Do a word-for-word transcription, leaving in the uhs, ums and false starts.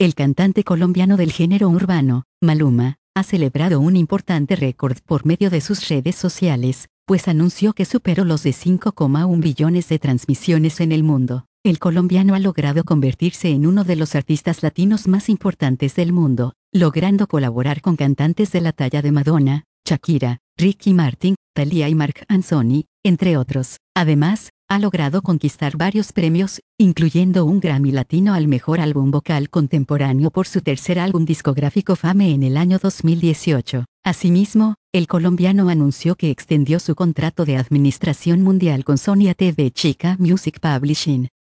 El cantante colombiano del género urbano, Maluma, ha celebrado un importante récord por medio de sus redes sociales, pues anunció que superó los de cinco coma uno billones de transmisiones en el mundo. El colombiano ha logrado convertirse en uno de los artistas latinos más importantes del mundo, logrando colaborar con cantantes de la talla de Madonna, Shakira, Ricky Martin, Thalía y Marc Anthony, entre otros. Además, ha logrado conquistar varios premios, incluyendo un Grammy Latino al mejor álbum vocal contemporáneo por su tercer álbum discográfico Fame en el año dos mil dieciocho. Asimismo, el colombiano anunció que extendió su contrato de administración mundial con Sony A T V Chica Music Publishing.